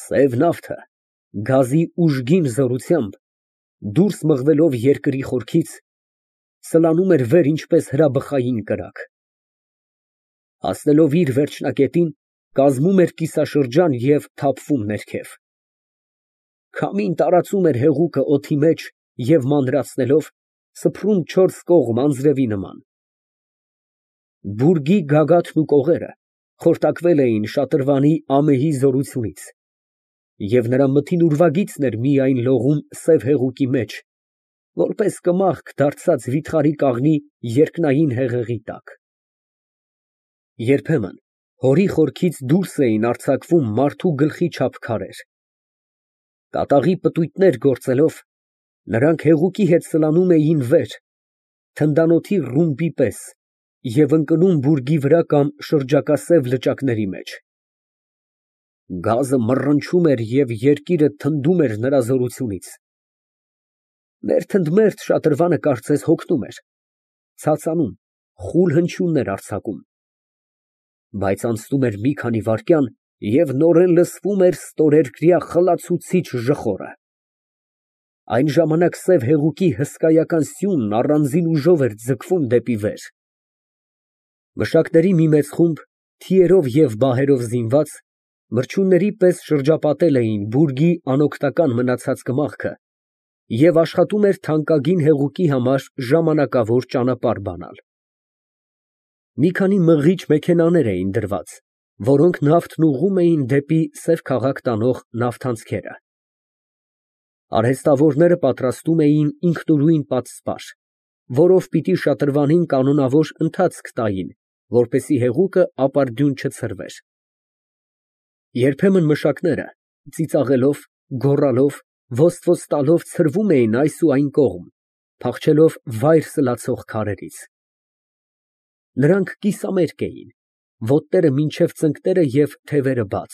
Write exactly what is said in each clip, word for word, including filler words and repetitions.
Սև նավթը գազի ուժգին զորությամբ դուրս մղվելով երկրի խորքից սլանում էր վեր ինչպես հրաբխային կրակ։ Հասնելով իր վերջնակետին, կազմում էր կիսաշրջան և թափվում ներքև։ Քամին տարածում էր հեղուկը օդի մեջ և մանրացնելով, սփռում չորս կողմ անձրևի նման։ Բուրգի գագաթն ու կողերը խորտակվել էին շատրվանի ամեհի զորությունից, և նրա մթին ուրվագիծն էր միայն լողում սև հեղուկի մեջ, որպես կմախք դարձած վիթխարի կաղնի երկնային հեղեղի տակ։ Երբեմն հորի խորքից դուրս էին արձակվում մարդու գլխի չափ քարեր։ Կատաղի պտույտներ գործելով, նրանք հեղուկի հետ սլանում էին վեր, թնդանոթի ռումբի պես և ընկնում բուրգի վրա կամ շրջակա սև լճակների մեջ։ Գազը մռնչում էր և երկիրը թնդում էր նրա զորությունից։ Մերթընդմերթ շատրվանը կարծես հոգնում էր, ցածանում, խուլ հնչյուններ արձակում։ Բայց անցնում էր մի քանի վայրկյան, և նորեն լսվում էր ստորերկրյա խլացուցիչ ժխորը։ Այն ժամանակ սև հեղուկի հսկայական սյունն առանձին ուժով էր ձգվում դեպի վեր։ Մշակների մի մեծ խումբ, թիերով և բահերով զինված, մրջյունների պես շրջապատել էին բուրգի անօգնական մնացած կմախքը և աշխատում էր թանկագին հեղուկի համար ժամանակավոր ճանապարհ բանալ։ Մի քանի մղիչ մեքենաներ էին դրված, որոնք նավթն ուղղում էին դեպի սև քաղաք տանող նավթանցքերը։ Արհեստավորները պատրաստում էին ինքնուրույն պատսպար, որով պիտի շատրվանին կանոնավոր ընթացք տային, որպեսզի հեղուկը ապարդյուն չցրվեր։ Երբեմն մշակները, ծիծաղելով, գոռալով, ոստ-ոստ տալով ցրվում էին այս ու այն կողմ, փախչելով վայր սլացող քարերից։ Նրանք կիսամերկ էին, ոտները մինչև ծնկները և թևերը բաց։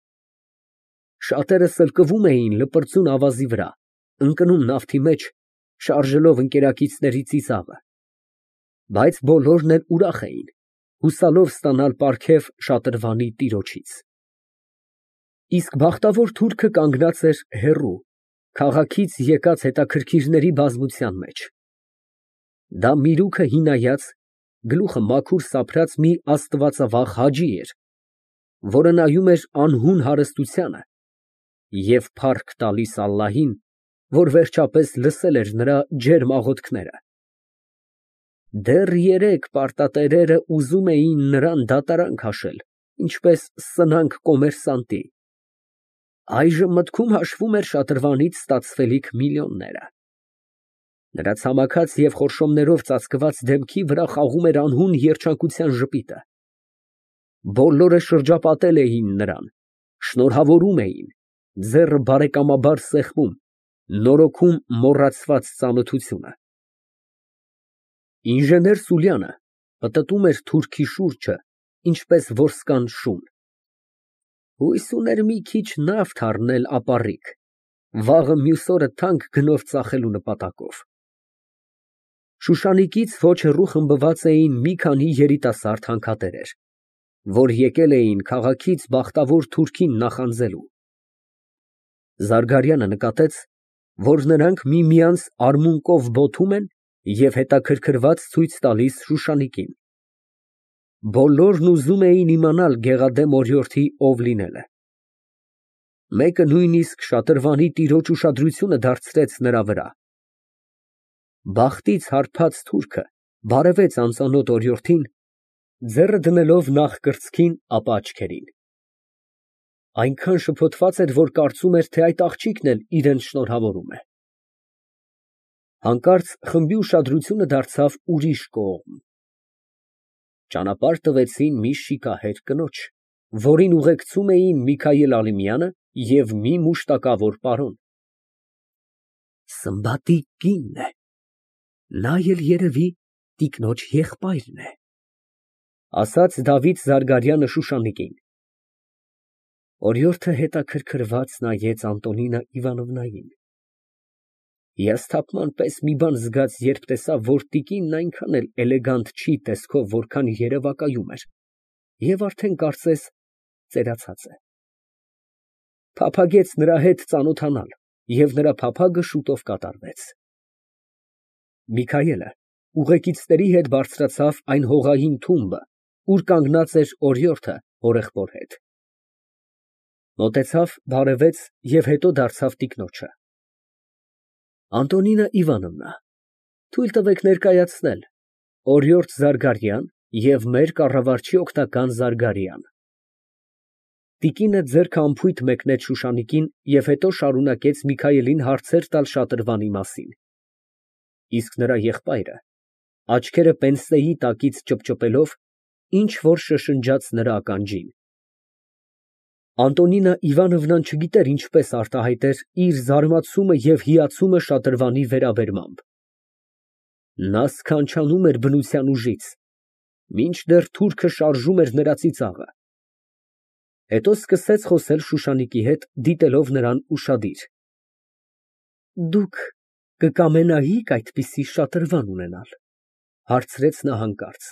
Շատերը սլկվում էին լպրծուն ավազի վրա, ընկնում նավթի մեջ, շարժելով ընկերակիցների ծիծաղը։ Բայց բոլորն էլ ուրախ էին, հուսալով ստանալ պարգև շատրվանի տիրոջից։ Իսկ բախտավոր թուրքը կանգնած էր հեռու, քաղաքից եկած հետաքրքիրների բազմության մեջ։ Դա միրուքը հինայած, գլուխը մաքուր սափրած մի աստվածավախ հաջի էր, որը նայում էր անհուն հարստությանը և փառք տալիս ալլահին, որ վերջապես լսել էր նրա ջերմ աղոթքները։ Դեռ երեկ պարտատերերը ուզում էին նրան դատարան քաշել, ինչպես սնանկ կոմերսանտի, այժմ մտքում հաշվում էր շատրվանից ստացվելիք միլիոնները։ Նրա ցամաքած և խորշոմներով ծածկված դեմքի վրա խաղում էր անհուն երջանկության ժպիտը։ Բոլորը շրջապատել էին նրան, շնորհավորում էին, ձեռը բարեկամաբար սեղմում, նորոգում մոռացված ծանոթությունը։ Ինժեներ Սուլյանը պտտում էր թուրքի շուրջը, ինչպես որսկան շուն։ Հույս ուներ մի քիչ նավթ առնել ապառիկ, վաղը մյուս օրը թանկ գնով ծախելու նպատակով։ Շուշանիկից ոչ հեռու խմբված էին մի քանի երիտասարդ հանքատերեր, որ եկել էին քաղաքից բախտավոր թուրքին նախանձելու։ Զարգարյանը նկատեց, որ նրանք միմյանց արմունկով բոթում են և հետաքրքրված ցույց տալիս Շուշանիկին։ Բոլորն ուզում էին իմանալ գեղադեմ օրիորդի ով լինելը։ Մեկը նույնիսկ շատրվանի տիրոջ ուշադրությունը դարձրեց նրա վրա։ Բախտից հարբած թուրքը բարևեց անծանոթ օրիորդին, ձեռը դնելով նախ կրծքին, ապա աչքերին։ Այնքան շփոթված էր, որ կարծում էր, թե այդ աղջիկն էլ իրան շնորհավորում է։ Հանկարծ խմբի ուշադրությունը դարձավ ուրիշ կողմ։ Ճանապարհ տվեցին մի շիկահեր կնոջ, որին ուղեկցում էին Միքայել Ալիմյանը և մի մուշտակավոր պարոն։ Սմբատի կինն է, նա էլ երևի տիկնոջ եղբայրն է, ասաց Դավիթ Զարգարյանը Շուշանիկին։ Օրիորդը հետաքրքրված նայեց Անտոնինա Իվանովնային։ Հիասթափման պես մի բան զգաց, երբ տեսավ, որ տիկինն այնքան էլ էլեգանտ չի տեսքով, որքան երևակայում էր, և արդեն կարծես ծերացած է։ Փափագեց նրա հետ ծանոթանալ, և նրա փափագը շուտով կատարվեց։ Միքայելը ուղեկիցների հետ բարձրացավ այն հողային թումբը, ուր կանգնած էր օրիորդը հորեղբոր հետ։ Մոտեցավ, բարևեց և հետո դարձավ տիկնոջը։ Անտոնինա Իվանովնա, թույլ տվեք ներկայացնել, օրիորդ Զարգարյան և մեր կառավարչի օգնական Զարգարյան։ Տիկինը ձեռքը անփույթ մեկնեց Շուշանիկին և հետո շարունակեց Միքայելին հարցեր տալ շատրվանի մասին, իսկ նրա եղբայրը, աչքերը պենսեի տակից ճպճպելով, ինչ֊որ շշնջաց նրա ականջին։ Անտոնինա Իվանովնան չգիտեր ինչպես արտահայտեր իր զարմացումը և հիացումը շատրվանի վերաբերմամբ։ Նա սքանչանում էր բնության ուժից, մինչդեռ թուրքը շարժում էր նրա ծիծաղը։ Հետո սկսեց խոսել Շուշանիկի հետ, դիտելով նրան ուշադիր։ Դուք կկամենայի՞ք այդպիսի շատրվան ունենալ, հարցրեց նա հանկարծ։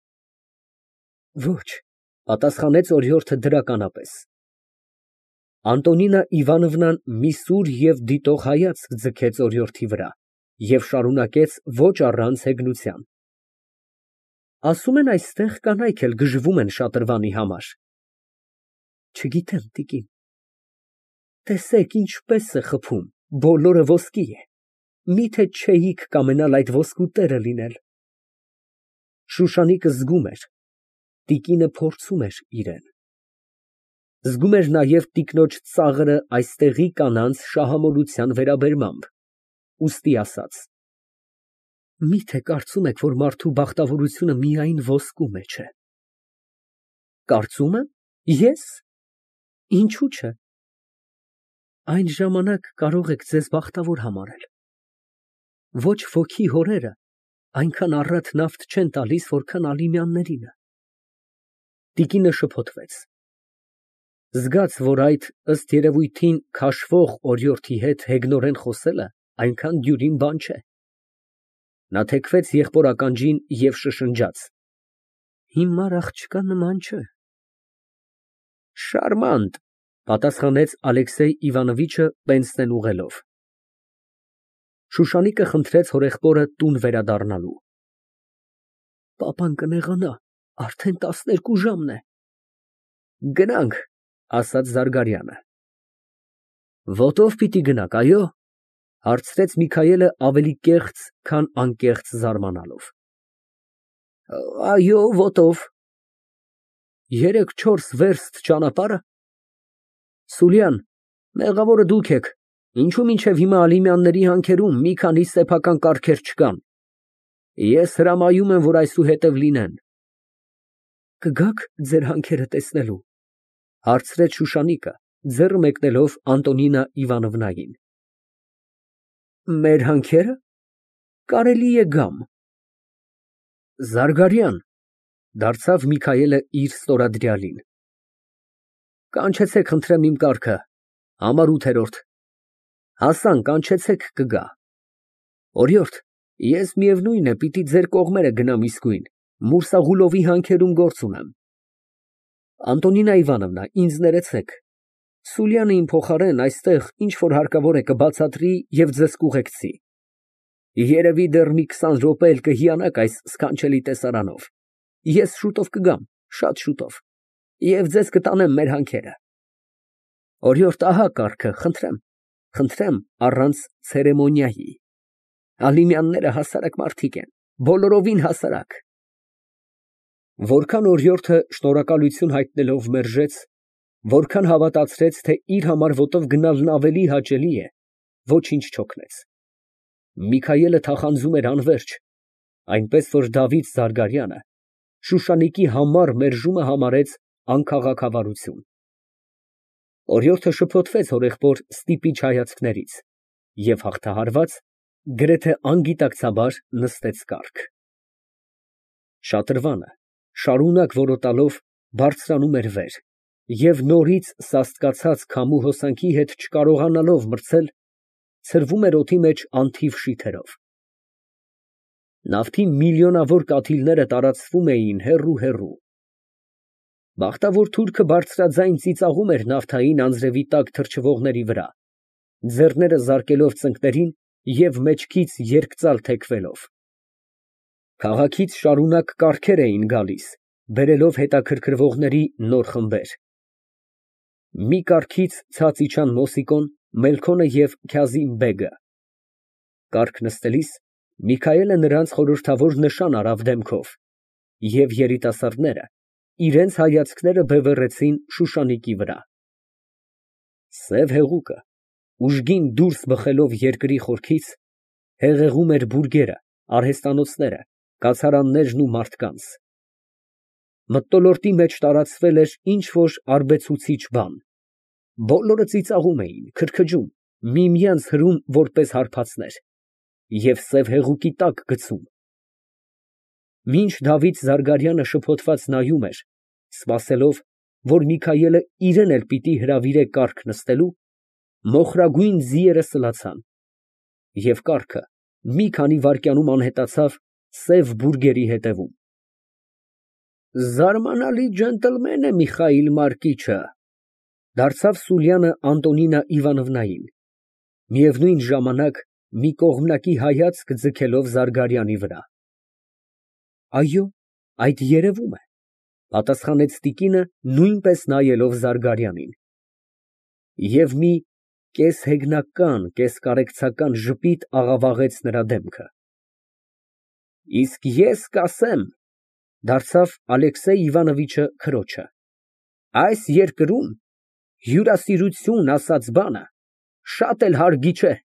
Ոչ, պատասխանեց օրիորդը դրականապես։ Անտոնինա Իվանովնան մի սուր և դիտող հայացք ձգեց օրիորդի վրա և շարունակեց ոչ առանց հեգնության. Ասում են այստեղ կանայք էլ գժվում են շատրվանի համար։ Չգիտեմ, տիկին։ Տեսեք, ինչպես է խփում, բոլորը ոսկի է, միթե չէիք կամենալ այդ ոսկու տերը լինել։ Շուշանիկը զգում էր, տիկինը փորձում էր իրեն։ Զգում էր նաև տիկնոջ ծաղրը այստեղի կանանց շահամոլության վերաբերմամբ, ուստի ասաց. Միթե կարծում եք, որ մարդու բախտավորությունը միայն ոսկու մեջ է։ Կարծում եմ, ես։ Ինչու՞ չէ։ Այն ժամանակ կարող եք ձեզ բախտավոր համարել։ Ոչ ոքի հորերը այնքան առատ նավթ չեն տալիս, որքան Ալիմյաններինը։ Տիկինը շփոթվեց։ Զգաց, որ այդ, ըստ երևույթին, քաշվող օրիորդի հետ հեգնորեն խոսելը այնքան դյուրին բան չէ։ Նա թեքվեց եղբոր ականջին և շշնջաց. Հիմար աղջկա նման չէ։ Շարմանտ, պատասխանեց Ալեքսեյ Իվանովիչը պենսնեն ուղղելով։ Շուշանիկը խնդրեց հորեղբորը տուն վերադառնալու։ Պապան կնեղանա, արդեն տասներկու ժամն է։ Գնանք, ասաց Զարգարյանը։ Ոտով պիտի գնաք, այո, հարցրեց Միքայելը ավելի կեղծ, քան անկեղծ զարմանալով։ Այո, ոտով։ Երեք֊չորս վերստ ճանապարհը։ Սուլյան, մեղավորը դուք եք, ինչու մինչև հիմա Ալիմյանների հանքերում մի քանի սեփական կառքեր չկան։ Ես հրամայում եմ, որ այսուհետև լինեն։ Կգաք ձեր հանքերը տեսնելու, հարցրեց Շուշանիկը, ձեռը մեկնելով Անտոնինա Իվանովնային։ Մեր հանքերը։ Կարելի է գամ։ Զարգարյան, դարձավ Միքայելը իր ստորադրյալին։ Կանչեցեք, խնդրեմ, իմ կառքը, համար ութերորդ։ Հասան, կանչեցեք, կգա։ Օրիորդ, ես միևնույն է, պիտի ձեր կողմերը գնամ իսկույն, Մուրսաղուլովի հանքերում գործ ունեմ։ Անտոնինա Իվանովնա, ինձ ներեցեք։ Սուլյանը իմ փոխարեն այստեղ ինչ որ հարկավոր է կբացատրի և ձեզ կուղեկցի։ Երևի դեռ մի քսան րոպե էլ կհիանաք այս սքանչելի տեսարանով։ Ես շուտով կգամ, շատ շուտով, և ձեզ կտանեմ մեր հանքերը։ Օրիորդ, ահա կառքը, խնդրեմ, խնդրեմ առանց ցերեմոնիայի։ Ալիմյանները հասարակ մարդիկ են, բոլորովին հասարակ։ Որքան օրիորդը շնորհակալություն հայտնելով մերժեց, որքան հավատացրեց, թե իր համար ոտով գնալն ավելի հաճելի է, ոչինչ չօգնեց։ Միքայելը թախանձում էր անվերջ, այնպես որ Դավիթ Զարգարյանը Շուշանիկի համառ մերժումը համարեց անքաղաքավարություն։ Օրիորդը շփոթվեց հորեղբոր ստիպիչ հայացքներից և հաղթահարված, գրեթե անգիտակցաբար նստեց կառք։ Շատրվանը, շարունակ որոտալով, բարձրանում էր վեր և նորից սաստկացած քամու հոսանքի հետ չկարողանալով մրցել, ցրվում էր օդի մեջ անթիվ շիթերով։ Նավթի միլիոնավոր կաթիլները տարածվում էին հեռու֊հեռու։ Բախտավոր թուրքը բարձրաձայն ծիծաղում էր նավթային անձրևի տակ թրջվողների վրա, ձեռները զարկելով ծնկներին և մեջքից երկծալ թեքվելով։ Քաղաքից շարունակ կառքեր էին գալիս, բերելով հետաքրքրվողների նոր խմբեր։ Մի կառքից ցած իջան Մոսիկոն, Մելքոնը և Քյազիմ֊բեգը։ Կառք նստելիս Միքայելը նրանց խորհրդավոր նշան արավ դեմքով, և երիտասարդները իրենց հայացքները բևեռեցին շուշանիկի վրա։ Սև հեղուկը, ուժգին դուրս բխելով երկրի խորքից, հեղեղում էր բուրգերը, արհեստանոցները, կացարաններն ու մարդկանց։ Մթնոլորտի մեջ տարածվել էր ինչ֊որ արբեցուցիչ բան։ Բոլորը ծիծաղում էին, քրքջում, միմյանց հրում որպես հարբածներ և սև հեղուկի տակ գցում։ Մինչ Դավիթ Զարգարյանը շփոթված նայում էր, սպասելով, որ Միքայելը իրան էլ պիտի հրավիրե կառք նստելու, մոխրագույն ձիերը սլացան, և կառքը մի քանի վայրկյանում անհետացավ սև բուրգերի ետևում։ Զարմանալի ջենտլմեն է Միխայիլ Մարկիչը, դարձավ Սուլյանը Անտոնինա Իվանովնային, միևնույն ժամանակ մի կողմնակի հայացք ձգելով Զարգարյանի վրա։ Այո, այդ երևում է, պատասխանեց տիկինը, նույնպես նայելով Զարգարյանին, և մի կես֊հեգնական, կես֊կարեկցական ժպիտ աղավաղեց նրա դեմքը։ Իսկ ես կասեմ, դարձավ Ալեքսեյ Իվանովիչը քրոջը, այս երկրում հյուրասիրություն ասած բանը շատ էլ հարգի չէ։